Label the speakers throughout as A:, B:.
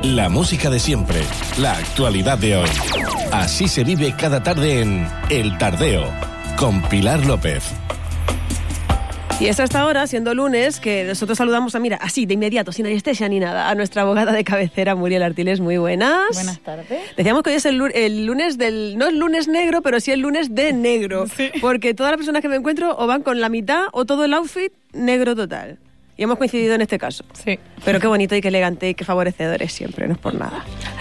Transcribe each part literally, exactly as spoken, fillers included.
A: La música de siempre, la actualidad de hoy. Así se vive cada tarde en El Tardeo, con Pilar López.
B: Y es hasta ahora, siendo lunes, que nosotros saludamos a, mira, así, de inmediato, sin anestesia ni nada, a nuestra abogada de cabecera, Muriel Artiles. Muy buenas.
C: Buenas tardes.
B: Decíamos que hoy es el, el lunes del... No es lunes negro, pero sí el lunes de negro.
C: Sí.
B: Porque todas las personas que me encuentro o van con la mitad o todo el outfit negro total. Y hemos coincidido en este caso.
C: Sí.
B: Pero qué bonito y qué elegante y qué favorecedor es siempre, no es por nada.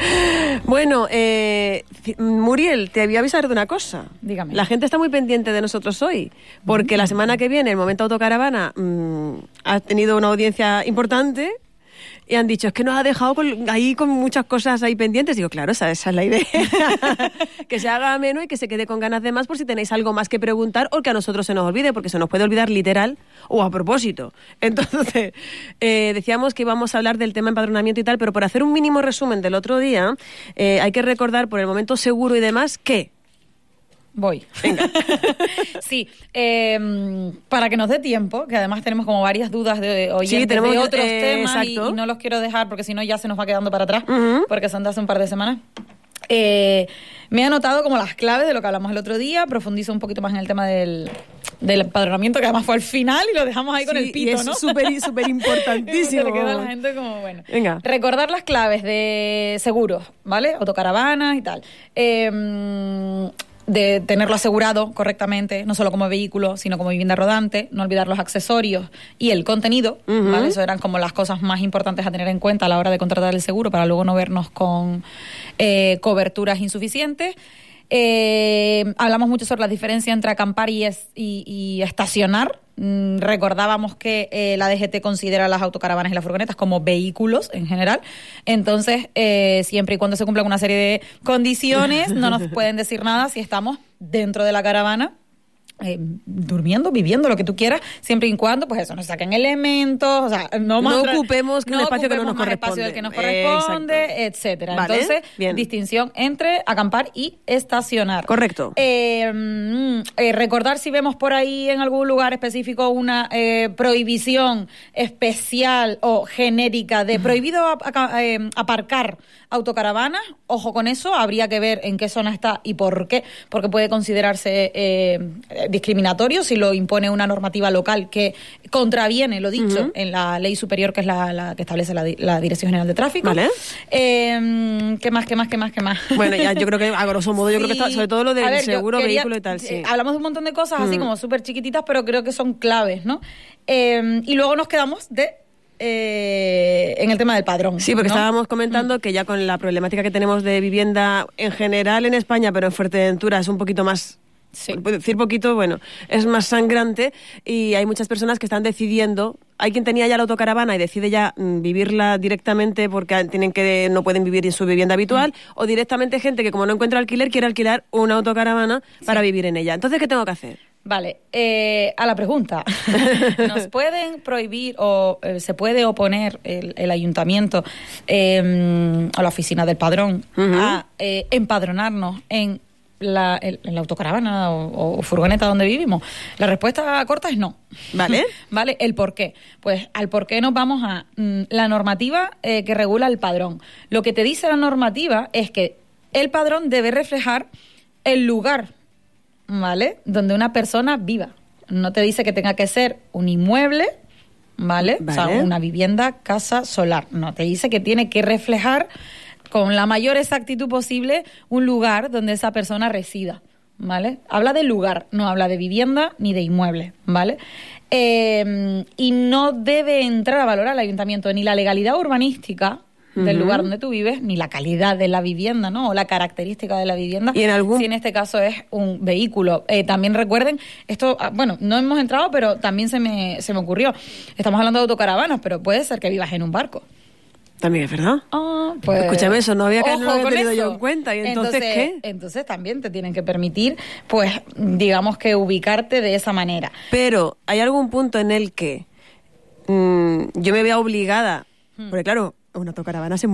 B: Bueno, eh, Muriel, te voy a avisar de una cosa.
C: Dígame.
B: La gente está muy pendiente de nosotros hoy, porque mm. la semana que viene, el Momento Autocaravana, mmm, ha tenido una audiencia importante y han dicho, es que nos ha dejado con, ahí con muchas cosas ahí pendientes. Digo, claro, esa, esa es la idea. Que se haga ameno y que se quede con ganas de más por si tenéis algo más que preguntar o que a nosotros se nos olvide, porque se nos puede olvidar literal o a propósito. Entonces, eh, decíamos que íbamos a hablar del tema empadronamiento y tal, pero por hacer un mínimo resumen del otro día, eh, hay que recordar por el momento seguro y demás que...
C: Voy. Venga. Sí, eh, para que nos dé tiempo, que además tenemos como varias dudas de oyentes
B: sí, tenemos,
C: de otros
B: eh,
C: temas y, y no los quiero dejar porque si no ya se nos va quedando para atrás, uh-huh. porque son de hace un par de semanas. Eh, me he anotado como las claves de lo que hablamos el otro día, profundizo un poquito más en el tema del, del empadronamiento, que además fue al final y lo dejamos ahí sí, con el pito,
B: y es
C: ¿no?
B: súper, súper importantísimo.
C: Se le queda a la gente como, bueno.
B: Venga.
C: Recordar las claves de seguros, ¿vale? Autocaravanas y tal. Eh... de tenerlo asegurado correctamente, no solo como vehículo, sino como vivienda rodante, no olvidar los accesorios y el contenido, uh-huh. ¿vale? Eso eran como las cosas más importantes a tener en cuenta a la hora de contratar el seguro para luego no vernos con eh, coberturas insuficientes. Eh, hablamos mucho sobre la diferencia entre acampar y, es, y, y estacionar. Mm, recordábamos que eh, la D G T considera las autocaravanas y las furgonetas como vehículos en general. Entonces, eh, siempre y cuando se cumplan una serie de condiciones, no nos pueden decir nada si estamos dentro de la caravana. Eh, durmiendo, viviendo, lo que tú quieras, siempre y cuando, pues eso, nos saquen elementos, o sea, no,
B: no
C: más
B: ocupemos
C: no
B: el espacio que no nos
C: más
B: corresponde,
C: espacio del que nos corresponde,
B: eh,
C: etcétera.
B: Vale,
C: entonces,
B: bien.
C: Distinción entre acampar y estacionar.
B: Correcto.
C: Eh, eh, recordar si vemos por ahí en algún lugar específico una eh, prohibición especial o genérica de prohibido a, a, a, eh, aparcar autocaravanas, ojo con eso, habría que ver en qué zona está y por qué, porque puede considerarse eh, discriminatorio si lo impone una normativa local que contraviene lo dicho uh-huh. en la ley superior, que es la, la que establece la, la Dirección General de Tráfico.
B: Vale.
C: Eh, ¿Qué más, qué más, qué más, qué más?
B: Bueno, ya yo creo que a grosso modo, yo
C: sí.
B: creo que está, sobre todo lo del
C: ver,
B: seguro,
C: quería,
B: vehículo y tal, sí.
C: Eh, hablamos de un montón de cosas
B: uh-huh.
C: así como súper chiquititas, pero creo que son claves, ¿no? Eh, y luego nos quedamos de... Eh, en el tema del padrón.
B: Sí, porque
C: ¿no?
B: estábamos comentando mm. que ya con la problemática que tenemos de vivienda en general en España, pero en Fuerteventura es un poquito más... Sí. Puedo decir poquito, bueno, es más sangrante y hay muchas personas que están decidiendo. Hay quien tenía ya la autocaravana y decide ya mm, vivirla directamente porque tienen que no pueden vivir en su vivienda habitual mm. o directamente gente que como no encuentra alquiler quiere alquilar una autocaravana sí. para vivir en ella. Entonces, ¿qué tengo que hacer?
C: Vale, eh, a la pregunta. ¿Nos pueden prohibir o eh, se puede oponer el, el ayuntamiento eh, o la oficina del padrón uh-huh. a eh, empadronarnos en La, el, en la autocaravana o, o furgoneta donde vivimos? La respuesta corta es no.
B: ¿Vale?
C: ¿Vale? ¿El por qué? Pues al por qué nos vamos a mm, la normativa eh, que regula el padrón. Lo que te dice la normativa es que el padrón debe reflejar el lugar, ¿vale?, donde una persona viva. No te dice que tenga que ser un inmueble, ¿vale?
B: Vale.
C: O sea, una vivienda, casa, solar. No, te dice que tiene que reflejar con la mayor exactitud posible un lugar donde esa persona resida, ¿vale? Habla de lugar, no habla de vivienda ni de inmueble, ¿vale? Eh, y no debe entrar a valorar el ayuntamiento ni la legalidad urbanística del uh-huh. lugar donde tú vives, ni la calidad de la vivienda, ¿no? O la característica de la vivienda.
B: ¿Y en algún...
C: si en este caso es un vehículo? Eh, también recuerden, esto, bueno, no hemos entrado, pero también se me, se me ocurrió. Estamos hablando de autocaravanas, pero puede ser que vivas en un barco.
B: También es verdad.
C: Ah, pues,
B: escúchame, eso no había,
C: ojo,
B: no había tenido
C: eso.
B: yo en cuenta. ¿Y entonces,
C: entonces
B: qué?
C: Entonces también te tienen que permitir, pues, digamos que ubicarte de esa manera.
B: Pero hay algún punto en el que mmm, yo me vea obligada, hmm. porque claro, una autocaravana se mueve.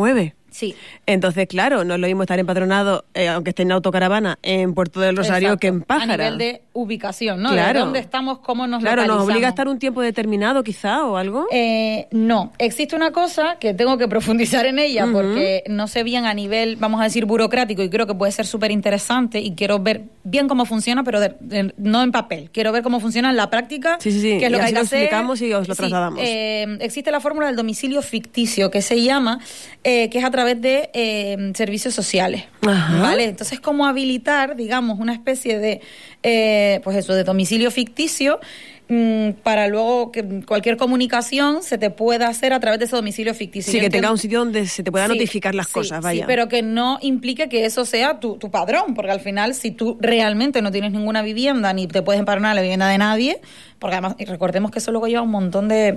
C: Sí.
B: Entonces, claro, no es lo mismo estar empadronado, eh, aunque esté en autocaravana, en Puerto del Rosario,
C: Exacto.
B: que en Pájara.
C: A nivel de ubicación, ¿no?
B: Claro.
C: De dónde estamos, cómo nos
B: Claro,
C: localizamos.
B: ¿nos obliga a estar un tiempo determinado quizá o algo?
C: Eh, no, existe una cosa que tengo que profundizar en ella
B: Uh-huh.
C: porque no sé bien a nivel, vamos a decir, burocrático, y creo que puede ser súper interesante y quiero ver bien cómo funciona, pero de, de, no en papel. Quiero ver cómo funciona en la práctica,
B: Sí, sí, sí.
C: qué es lo
B: Y
C: que hay
B: así
C: que
B: lo
C: hacer.
B: explicamos y os lo
C: Sí,
B: trasladamos.
C: eh, existe la fórmula del domicilio ficticio, que se llama, eh, que es a través de eh, servicios sociales.
B: Ajá.
C: ¿Vale? Entonces, ¿cómo habilitar, digamos, una especie de, eh, pues eso, de domicilio ficticio mmm, para luego que cualquier comunicación se te pueda hacer a través de ese domicilio ficticio?
B: Sí,
C: Yo
B: que
C: entiendo-
B: tenga un sitio donde se te pueda
C: Sí,
B: notificar las
C: sí,
B: cosas, vaya.
C: Sí, pero que no implique que eso sea tu, tu padrón, porque al final, si tú realmente no tienes ninguna vivienda ni te puedes empadronar la vivienda de nadie, porque además, y recordemos que eso luego lleva un montón de,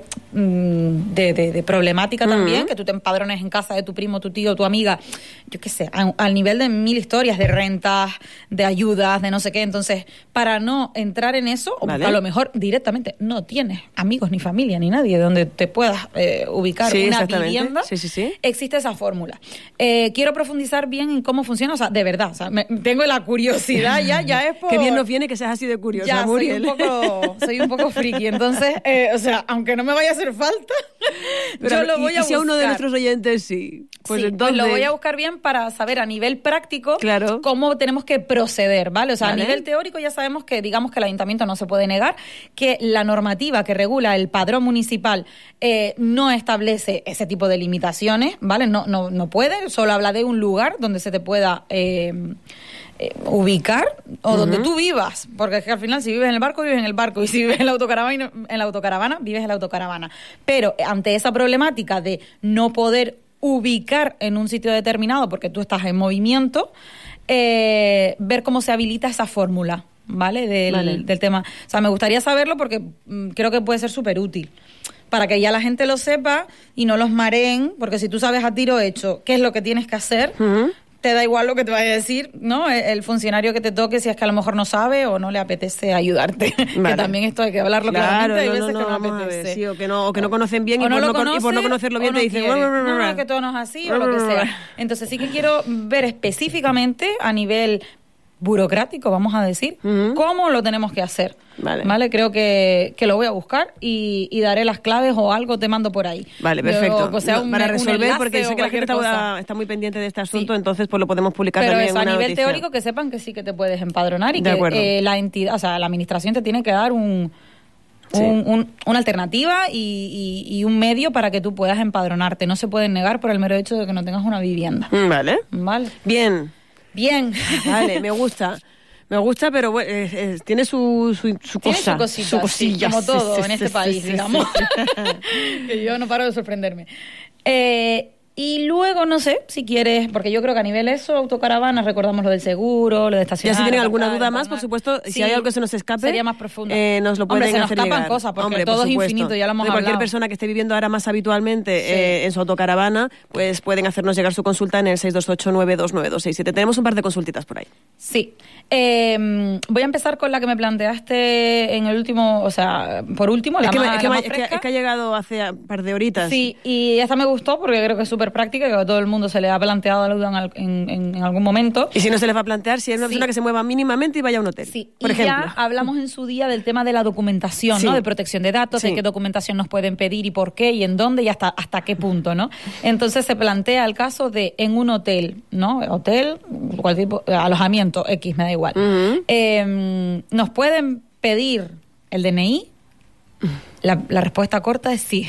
C: mm, de, de, de problemática también,
B: Ujú.
C: que tú te empadrones en casa de tu primo, tu tío, tu amiga, yo qué sé, a- al nivel de mil historias, de rentas, de ayudas, de no sé qué. Entonces, para no entrar en eso, o
B: Vale.
C: a lo mejor directamente no tienes amigos, ni familia, ni nadie donde te puedas eh, ubicar
B: Sí,
C: una
B: exactamente.
C: vivienda,
B: Sí, sí, sí.
C: existe esa fórmula. Eh, quiero profundizar bien en cómo funciona, o sea, de verdad, o sea, me- tengo la curiosidad ya, ya es por...
B: Qué bien nos viene que seas así de curiosa,
C: Ya, soy
B: Muriel.
C: un poco, soy un poco friki, entonces, eh, o sea, aunque no me vaya a hacer falta,
B: Pero,
C: yo lo
B: y-
C: voy a
B: y si a uno de
C: buscar.
B: nuestros oyentes sí, pues
C: Sí,
B: entonces...
C: lo voy a buscar bien para saber a nivel práctico
B: Claro.
C: cómo tenemos que proceder, ¿vale? O sea,
B: Vale.
C: a nivel teórico ya sabemos que, digamos, que el ayuntamiento no se puede negar, que la normativa que regula el padrón municipal eh, no establece ese tipo de limitaciones, ¿vale? No, no, no puede, solo habla de un lugar donde se te pueda... Eh, eh, ubicar o donde tú vivas, porque es que al final si vives en el barco, vives en el barco, y si vives en la autocaravana, en la autocaravana vives en la autocaravana. Pero ante esa problemática de no poder ubicar en un sitio determinado porque tú estás en movimiento, eh, ver cómo se habilita esa fórmula, ¿vale? Del,
B: Vale.
C: del tema. O sea, me gustaría saberlo porque mm, creo que puede ser súper útil. Para que ya la gente lo sepa y no los mareen, porque si tú sabes a tiro hecho qué es lo que tienes que hacer,
B: Ujú.
C: te da igual lo que te vaya a decir, ¿no? El, el funcionario que te toque, si es que a lo mejor no sabe o no le apetece ayudarte.
B: Vale.
C: Que también esto hay que hablarlo
B: Claro,
C: claramente, hay
B: no,
C: veces
B: no,
C: que no
B: vamos a ver,
C: apetece.
B: sí, o que no, o que no conocen bien
C: O
B: y, por
C: lo
B: no, con- y por no
C: conoce,
B: conocerlo
C: o
B: bien
C: no
B: te dicen...
C: quiere.
B: "Bla, bla, bla,
C: No,
B: bla".
C: no, que todo no es así o lo que sea. Entonces sí que quiero ver específicamente a nivel burocrático, vamos a decir,
B: Ujú.
C: cómo lo tenemos que hacer.
B: Vale.
C: Creo que, que lo voy a buscar y, y daré las claves o algo te mando por ahí.
B: Vale, perfecto.
C: Yo, o sea,
B: No,
C: un-
B: para
C: un
B: resolver,
C: enlace
B: porque sé
C: o
B: que la gente
C: cualquier cosa.
B: está, está muy pendiente de este asunto,
C: Sí.
B: entonces pues lo podemos publicar
C: Pero
B: también
C: eso,
B: en
C: a
B: una
C: nivel
B: noticia.
C: teórico, que sepan que sí que te puedes empadronar y
B: De
C: que
B: acuerdo.
C: eh, la entidad, o sea, la administración te tiene que dar un,
B: Sí.
C: un- un- una alternativa y, y- y un medio para que tú puedas empadronarte. No se pueden negar por el mero hecho de que no tengas una vivienda.
B: Mm, Vale.
C: ¿Vale?
B: Bien.
C: Bien.
B: Vale, me gusta. Me gusta, pero bueno, eh, eh, tiene su, su, su
C: Tiene
B: cosa.
C: su cosita,
B: su cosilla.
C: sí, como todo
B: Sí,
C: en
B: sí,
C: este
B: sí,
C: país,
B: sí, sí,
C: digamos.
B: sí.
C: Que yo no paro de sorprenderme. Eh, y luego, no sé, si quieres, porque yo creo que a nivel eso, autocaravanas, recordamos lo del seguro, lo de
B: Ya
C: estacionar.
B: si tienen alguna
C: aparcar,
B: duda más, por
C: empadronar.
B: supuesto, si
C: Sí,
B: hay algo que se nos escape,
C: sería más profundo.
B: eh, nos lo pueden
C: Hombre, se nos
B: hacer
C: escapan
B: llegar.
C: cosas, porque
B: Hombre,
C: todo
B: por
C: es
B: supuesto.
C: infinito, ya lo hemos
B: De cualquier
C: hablado.
B: persona que esté viviendo ahora más habitualmente
C: Sí.
B: eh, en su autocaravana, pues pueden hacernos llegar su consulta en el seis dos ocho nueve dos nueve dos seis siete. Tenemos un par de consultitas por ahí.
C: Sí. Eh, voy a empezar con la que me planteaste en el último, o sea, por último, la
B: Es que,
C: más,
B: me- es, que
C: la
B: me-
C: más
B: es que-
C: fresca.
B: es que ha llegado hace un par de horitas.
C: Sí, y esta me gustó porque creo que es súper práctica, que a todo el mundo se le ha planteado la duda en, al- en- en- en algún momento.
B: Y si no se les va a plantear, si es una
C: Sí.
B: persona que se mueva mínimamente y vaya a un hotel.
C: Sí,
B: por
C: y
B: ejemplo.
C: ya hablamos en su día del tema de la documentación,
B: Sí.
C: ¿no? De protección de datos,
B: Sí.
C: de qué documentación nos pueden pedir y por qué y en dónde y hasta, hasta qué punto, ¿no? Entonces se plantea el caso de en un hotel, ¿no? Hotel, cualquier tipo, alojamiento, X, me da igual.
B: Ujú.
C: Eh, nos pueden pedir el D N I. La, la respuesta corta es sí.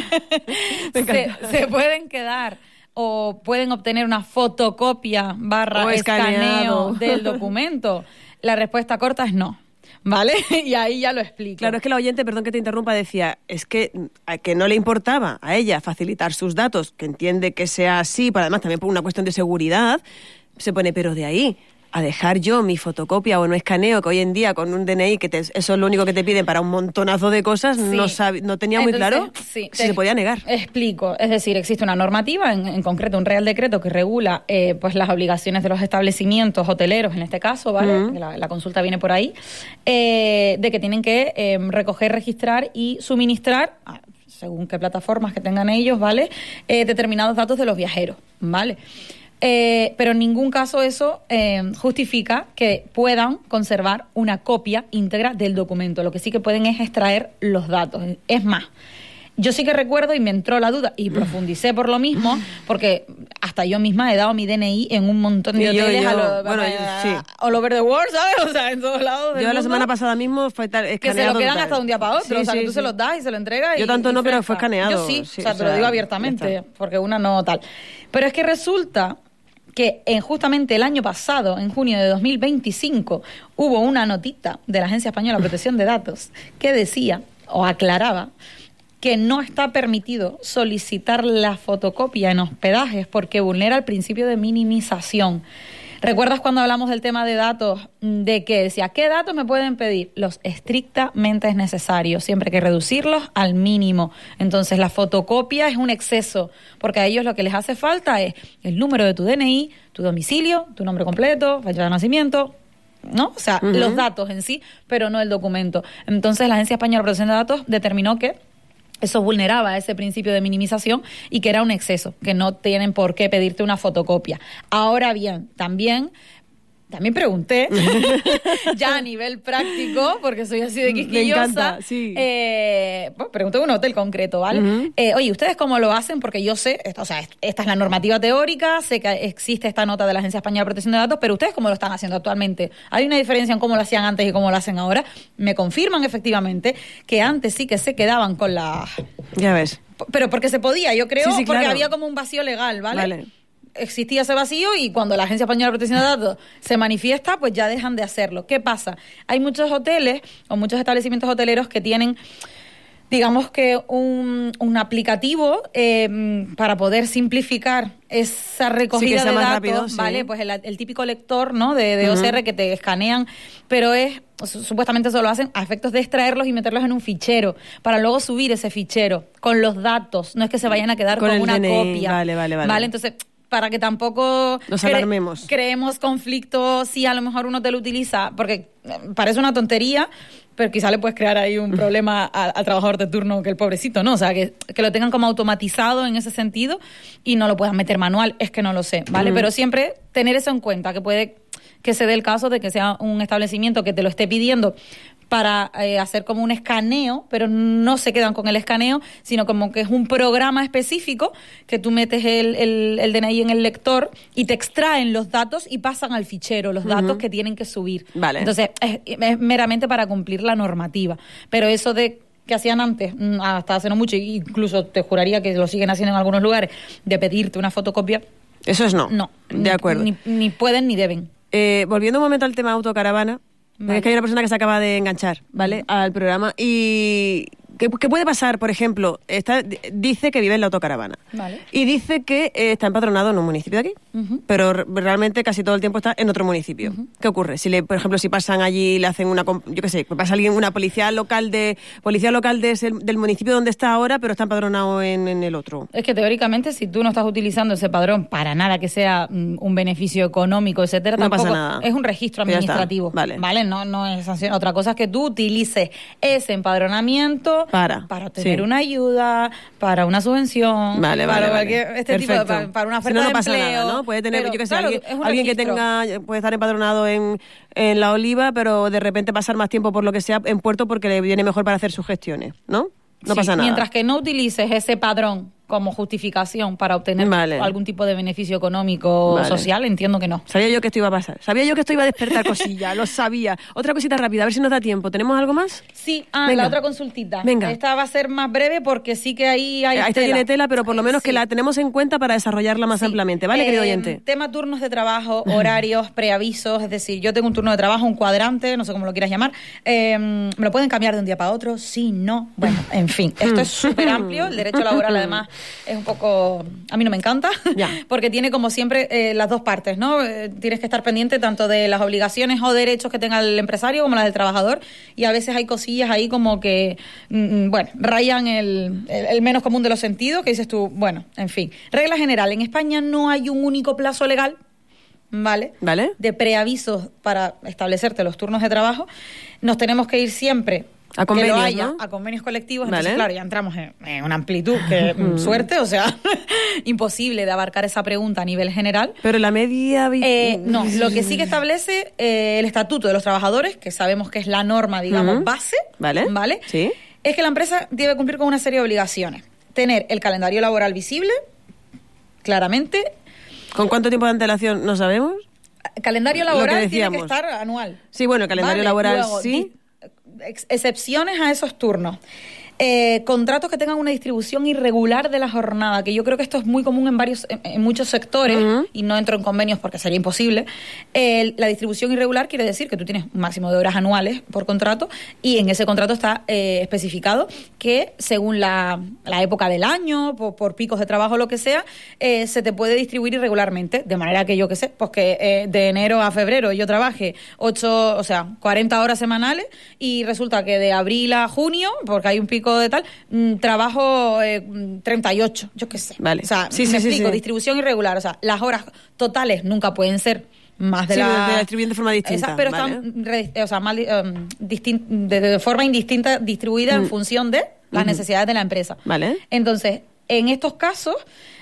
B: Me
C: se,
B: encanta.
C: se pueden quedar o pueden obtener una fotocopia barra
B: O escaneado.
C: escaneo del documento. La respuesta corta es no. ¿Vale? Y ahí ya lo explico.
B: Claro, es que la oyente, perdón que te interrumpa, decía, es que a que no le importaba a ella facilitar sus datos, que entiende que sea así, pero además también por una cuestión de seguridad, se pone, pero de ahí a dejar yo mi fotocopia o no escaneo, que hoy en día con un D N I, que te- eso es lo único que te piden para un montonazo de cosas,
C: Sí.
B: no sabe, no tenía muy
C: Entonces,
B: claro
C: sí,
B: si
C: te
B: se podía negar.
C: Explico. Es decir, existe una normativa, en, en concreto un Real Decreto que regula eh, pues las obligaciones de los establecimientos hoteleros, en este caso, ¿vale?
B: Ujú.
C: Que la, la consulta viene por ahí, eh, de que tienen que eh, recoger, registrar y suministrar, ah, según qué plataformas que tengan ellos, ¿vale? Eh, determinados datos de los viajeros. ¿vale? Eh, pero en ningún caso eso eh, justifica que puedan conservar una copia íntegra del documento. Lo que sí que pueden es extraer los datos. Es más, yo sí que recuerdo y me entró la duda y profundicé por lo mismo, porque hasta yo misma he dado mi D N I en un montón de
B: Y yo,
C: hoteles
B: yo,
C: a lo,
B: bueno,
C: a-
B: yo, sí.
C: all over the world, ¿sabes? O sea, en todos lados del
B: Yo la
C: mundo,
B: semana pasada mismo fue tal,
C: que
B: escaneado.
C: se lo quedan
B: tal.
C: hasta de un día para otro,
B: Sí,
C: o sea,
B: sí,
C: que tú
B: sí.
C: se los das y se lo entregas.
B: Yo
C: y-
B: tanto
C: y
B: no, pero
C: fresca.
B: fue escaneado.
C: Yo sí,
B: Sí,
C: o sea,
B: o
C: te lo
B: sea,
C: digo
B: ya
C: abiertamente,
B: está.
C: porque una no tal. Pero es que resulta que en justamente el año pasado, en junio de dos mil veinticinco, hubo una notita de la Agencia Española de Protección de Datos que decía, o aclaraba, que no está permitido solicitar la fotocopia en hospedajes porque vulnera el principio de minimización. ¿Recuerdas cuando hablamos del tema de datos? De que decía, ¿qué datos me pueden pedir? Los estrictamente necesarios, siempre hay que reducirlos al mínimo. Entonces la fotocopia es un exceso, porque a ellos lo que les hace falta es el número de tu D N I, tu domicilio, tu nombre completo, fecha de nacimiento, ¿no? O sea,
B: Uh-huh.
C: los datos en sí, pero no el documento. Entonces la Agencia Española de Protección de Datos determinó que eso vulneraba ese principio de minimización y que era un exceso, que no tienen por qué pedirte una fotocopia. Ahora bien, también, también pregunté, ya a nivel práctico, porque soy así de quisquillosa,
B: Me encanta, sí.
C: eh, bueno, pregunté en un hotel concreto, ¿vale?
B: Uh-huh.
C: Eh, oye, ¿ustedes cómo lo hacen? Porque yo sé, esta, o sea, esta es la normativa teórica, sé que existe esta nota de la Agencia Española de Protección de Datos, pero ¿ustedes cómo lo están haciendo actualmente? ¿Hay una diferencia en cómo lo hacían antes y cómo lo hacen ahora? Me confirman efectivamente que antes sí que se quedaban con la...
B: Ya ves.
C: Pero porque se podía, yo creo,
B: Sí, sí,
C: porque
B: claro.
C: había como un vacío legal, ¿vale?
B: Vale.
C: Existía ese vacío y cuando la Agencia Española de Protección de Datos se manifiesta, pues ya dejan de hacerlo. ¿Qué pasa? Hay muchos hoteles o muchos establecimientos hoteleros que tienen, digamos que un, un aplicativo eh, para poder simplificar esa recogida
B: Sí, que sea
C: de
B: más
C: datos,
B: rápido, sí.
C: ¿vale? Pues el, el típico lector, ¿no? De, de O C R que te escanean, pero es su- supuestamente eso lo hacen a efectos de extraerlos y meterlos en un fichero para luego subir ese fichero con los datos. No es que se vayan a quedar
B: Con
C: con,
B: el
C: una
B: D N I,
C: copia.
B: vale, vale, vale.
C: Entonces, para que tampoco
B: Nos
C: cre-
B: alarmemos.
C: creemos conflictos si a lo mejor uno te lo utiliza, porque eh, parece una tontería, pero quizá le puedes crear ahí un problema al, al trabajador de turno, que el pobrecito, ¿no? O sea, que, que lo tengan como automatizado en ese sentido y no lo puedan meter manual, es que no lo sé, ¿vale?
B: Ujú.
C: Pero siempre tener eso en cuenta, que puede que se dé el caso de que sea un establecimiento que te lo esté pidiendo para eh, hacer como un escaneo, pero no se quedan con el escaneo, sino como que es un programa específico que tú metes el, el, el D N I en el lector y te extraen los datos y pasan al fichero los datos que tienen que subir.
B: Vale.
C: Entonces, es, es meramente para cumplir la normativa. Pero eso de que hacían antes, mm, hasta hace no mucho, incluso te juraría que lo siguen haciendo en algunos lugares, de pedirte una fotocopia,
B: Eso es no.
C: no.
B: De acuerdo.
C: Ni, ni pueden ni deben.
B: Eh, volviendo un momento al tema autocaravana,
C: Vale.
B: es que hay una persona que se acaba de enganchar, ¿vale? Al programa. Y ¿qué, qué puede pasar, por ejemplo? Está, dice que vive en la autocaravana.
C: Vale.
B: Y dice que eh, está empadronado en un municipio de aquí,
C: Ujú.
B: pero re- realmente casi todo el tiempo está en otro municipio. ¿Qué ocurre? Si le, por ejemplo, si pasan allí, le hacen una, comp- yo qué sé, pasa alguien, una policía local de policía local de ese- del municipio donde está ahora, pero está empadronado en, en el otro.
C: Es que teóricamente, si tú no estás utilizando ese padrón para nada que sea mm, un beneficio económico, etcétera,
B: No pasa
C: tampoco
B: nada.
C: es un registro
B: Ya está.
C: administrativo.
B: Vale.
C: No, no es sanción. Otra cosa es que tú utilices ese empadronamiento
B: Para,
C: para obtener
B: sí.
C: una ayuda, para una subvención,
B: Vale,
C: para
B: vale,
C: cualquier-
B: vale.
C: este tipo de,
B: Perfecto.
C: para, para una
B: Si
C: oferta
B: no, no
C: de
B: pasa
C: empleo.
B: nada, ¿no? Puede tener,
C: pero,
B: yo qué sé,
C: claro,
B: alguien,
C: es un
B: alguien que
C: registro.
B: tenga, puede estar empadronado en, en La Oliva, pero de repente pasar más tiempo por lo que sea en Puerto porque le viene mejor para hacer sus gestiones, ¿no? No
C: Sí,
B: pasa nada.
C: Mientras que no utilices ese padrón como justificación para obtener
B: Vale.
C: algún tipo de beneficio económico o
B: Vale.
C: social, entiendo que no.
B: Sabía yo que esto iba a pasar. Sabía yo que esto iba a despertar cosillas, lo sabía. Otra cosita rápida, a ver si nos da tiempo. ¿Tenemos algo más?
C: Sí, ah,
B: Venga.
C: la otra consultita.
B: Venga.
C: Esta va a ser más breve porque sí que ahí hay
B: Eh, Esta
C: tela.
B: tiene tela, pero por lo menos que
C: Sí.
B: la tenemos en cuenta para desarrollarla más
C: Sí.
B: ampliamente. ¿Vale,
C: Eh,
B: querido oyente?
C: Tema turnos de trabajo, horarios, preavisos, es decir, yo tengo un turno de trabajo, un cuadrante, no sé cómo lo quieras llamar. Eh, ¿Me lo pueden cambiar de un día para otro? Sí, no. Bueno, en fin, esto es súper amplio. El derecho laboral, además, es un poco... A mí no me encanta,
B: Ya.
C: porque tiene como siempre eh, las dos partes, ¿no? Eh, tienes que estar pendiente tanto de las obligaciones o derechos que tenga el empresario como las del trabajador, y a veces hay cosillas ahí como que, mm, bueno, rayan el, el, el menos común de los sentidos, que dices tú, bueno, en fin. Regla general, en España no hay un único plazo legal, ¿vale?
B: ¿Vale?
C: De preavisos para establecerte los turnos de trabajo. Nos tenemos que ir siempre
B: A convenios,
C: que lo haya,
B: ¿no?
C: a convenios colectivos.
B: Vale.
C: Entonces, claro, ya entramos en, en una amplitud que suerte, o sea, imposible de abarcar esa pregunta a nivel general.
B: Pero la media...
C: Eh, no, lo que sí que establece eh, el Estatuto de los Trabajadores, que sabemos que es la norma, digamos,
B: Ujú.
C: base,
B: Vale.
C: ¿vale?
B: Sí.
C: Es que la empresa debe cumplir con una serie de obligaciones. Tener el calendario laboral visible, claramente.
B: ¿Con cuánto tiempo de antelación no sabemos?
C: Calendario
B: Lo que
C: laboral tiene que
B: decíamos.
C: estar anual.
B: Sí, bueno, el calendario
C: Vale,
B: laboral
C: luego,
B: sí.
C: di- ex- excepciones a esos turnos. Eh, contratos que tengan una distribución irregular de la jornada, que yo creo que esto es muy común en varios, en, en muchos sectores,
B: Ujú.
C: y no entro en convenios porque sería imposible. Eh, la distribución irregular quiere decir que tú tienes un máximo de horas anuales por contrato, y en ese contrato está eh, especificado que según la, la época del año, por, por picos de trabajo o lo que sea, eh, se te puede distribuir irregularmente, de manera que yo qué sé, pues que eh, de enero a febrero yo trabaje ocho, o sea, cuarenta horas semanales, y resulta que de abril a junio, porque hay un pico de tal, mmm, trabajo eh, treinta y ocho, yo qué sé.
B: Vale.
C: O sea,
B: Sí,
C: me
B: sí, sí,
C: explico,
B: sí.
C: distribución irregular, o sea, las horas totales nunca pueden ser más de
B: Sí,
C: la...
B: de la distribuyen de forma distinta,
C: Esas, pero
B: vale.
C: están re- o sea, mal, um, distin- de, de forma indistinta distribuida en
B: Mm.
C: función de las
B: Ujú.
C: necesidades de la empresa.
B: Vale.
C: Entonces, en estos casos,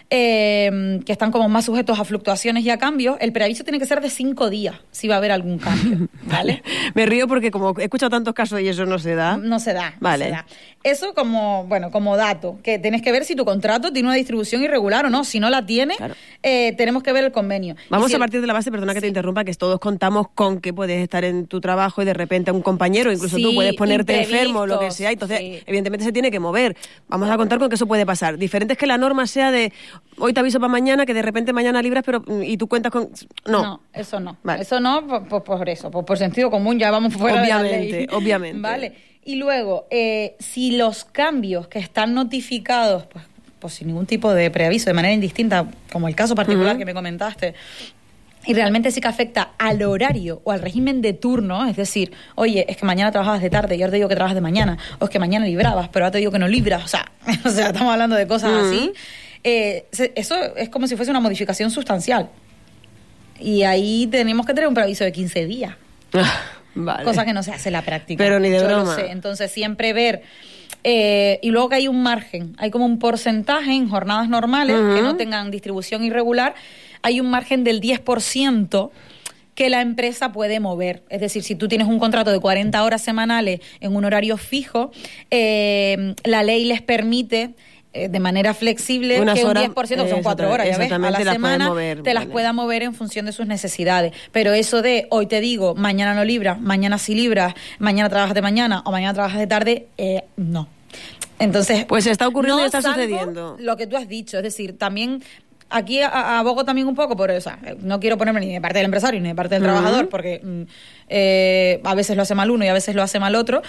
C: eh, que están como más sujetos a fluctuaciones y a cambios, el preaviso tiene que ser de cinco días, si va a haber algún cambio, ¿vale?
B: Me río porque como he escuchado tantos casos y eso no se da.
C: No se da.
B: Vale.
C: No se da. Eso como, bueno, como dato, que tienes que ver si tu contrato tiene una distribución irregular o no. Si no la tiene,
B: Claro.
C: eh, tenemos que ver el convenio.
B: Vamos
C: Y si
B: a
C: el-
B: partir de la base, perdona que te interrumpa, que todos contamos con que puedes estar en tu trabajo y de repente un compañero, incluso
C: Sí,
B: tú puedes ponerte enfermo o lo que
C: imprevistos,
B: sea, entonces
C: sí.
B: evidentemente se tiene que mover. Vamos a contar con que eso puede pasar. Diferente es que la norma sea de hoy te aviso para mañana, que de repente mañana libras, pero y tú cuentas con... No.
C: eso no.
B: Vale.
C: Eso no, por, por- por eso, por, por sentido común, ya vamos fuera de la
B: Obviamente,
C: ley.
B: obviamente.
C: Vale. Y luego, eh, si los cambios que están notificados, pues, pues sin ningún tipo de preaviso, de manera indistinta, como el caso particular
B: Ujú.
C: que me comentaste, y realmente sí que afecta al horario o al régimen de turno, es decir, oye, es que mañana trabajabas de tarde y ahora te digo que trabajas de mañana, o es que mañana librabas, pero ahora te digo que no libras, o sea, o sea estamos hablando de cosas
B: Ujú.
C: así, eh, se- eso es como si fuese una modificación sustancial. Y ahí tenemos que tener un preaviso de quince días.
B: Vale.
C: Cosa que no se hace en la práctica.
B: Pero ni de
C: Yo lo
B: broma.
C: sé. Entonces, siempre ver. eh, y luego que hay un margen, hay como un porcentaje en jornadas normales
B: Ujú.
C: que no tengan distribución irregular, hay un margen del diez por ciento que la empresa puede mover. Es decir, si tú tienes un contrato de cuarenta horas semanales en un horario fijo, eh, la ley les permite eh, de manera flexible
B: Unas
C: que un
B: horas,
C: diez por ciento, que son
B: eh,
C: cuatro horas, ya ves, a
B: exactamente,
C: la
B: las pueden
C: semana,
B: mover,
C: te las
B: vale.
C: pueda mover en función de sus necesidades. Pero eso de hoy te digo, mañana no libras, mañana sí libras, mañana trabajas de mañana o mañana trabajas de tarde, eh, no. Entonces,
B: Pues está ocurriendo
C: no
B: y está
C: salvo
B: sucediendo.
C: Lo que tú has dicho, es decir, también aquí a- a- abogo también un poco por eso. No quiero ponerme ni de parte del empresario ni de parte del
B: Ujú.
C: trabajador, porque mm, eh, a veces lo hace mal uno y a veces lo hace mal otro.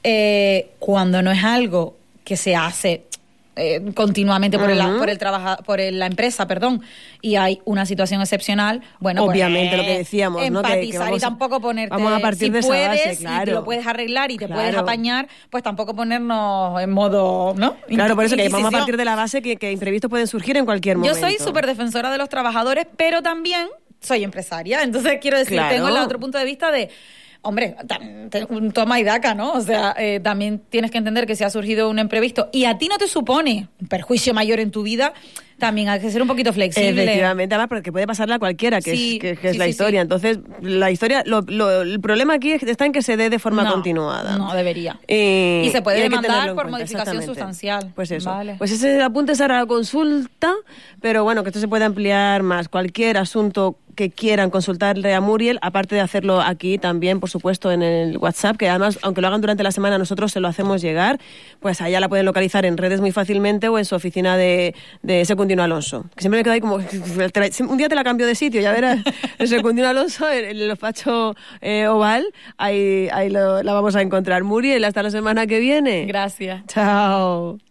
C: Eh, cuando no es algo que se hace eh, continuamente por, el,
B: Ujú.
C: por el trabaja, por el- la empresa, perdón, y hay una situación excepcional, bueno, pues,
B: Obviamente,
C: eh,
B: lo que decíamos, ¿no? Que- que
C: empatizar
B: vamos
C: y
B: a-
C: tampoco ponerte,
B: vamos a partir
C: si
B: de esa
C: puedes
B: base,
C: y
B: claro.
C: te lo puedes arreglar y te puedes
B: Claro.
C: apañar, pues tampoco ponernos en modo, ¿no?
B: Claro, por eso que vamos a
C: Inquisición.
B: partir de la base que, que imprevistos pueden surgir en cualquier
C: Yo
B: momento.
C: soy súper defensora de los trabajadores, pero también soy empresaria. Entonces, quiero decir,
B: Claro.
C: tengo el otro punto de vista de, hombre, tam- te- un toma y daca, ¿no? O sea, eh, también tienes que entender que si ha surgido un imprevisto y a ti no te supone un perjuicio mayor en tu vida, también hay que ser un poquito flexible.
B: Efectivamente, además, porque puede pasarle a cualquiera, que
C: Sí,
B: es, que, que es
C: sí,
B: la
C: sí,
B: historia.
C: sí.
B: Entonces, la historia, lo, lo- el problema aquí es que está en que se dé de forma
C: No,
B: continuada.
C: no debería.
B: Eh,
C: Y se puede
B: hay que
C: demandar
B: tenerlo en
C: por
B: cuenta,
C: modificación
B: exactamente.
C: sustancial.
B: Pues eso.
C: Vale.
B: Pues ese apunte es ahora la consulta, pero bueno, que esto se puede ampliar más. Cualquier asunto que quieran consultarle a Muriel, aparte de hacerlo aquí también, por supuesto, en el WhatsApp, que además, aunque lo hagan durante la semana, nosotros se lo hacemos llegar, pues allá la pueden localizar en redes muy fácilmente o en su oficina de, de Secundino Alonso. Que siempre me queda ahí como, un día te la cambio de sitio, ya verás, en Secundino Alonso, en el despacho eh, oval, ahí, ahí lo- la vamos a encontrar. Muriel, hasta la semana que viene.
C: Gracias.
B: Chao.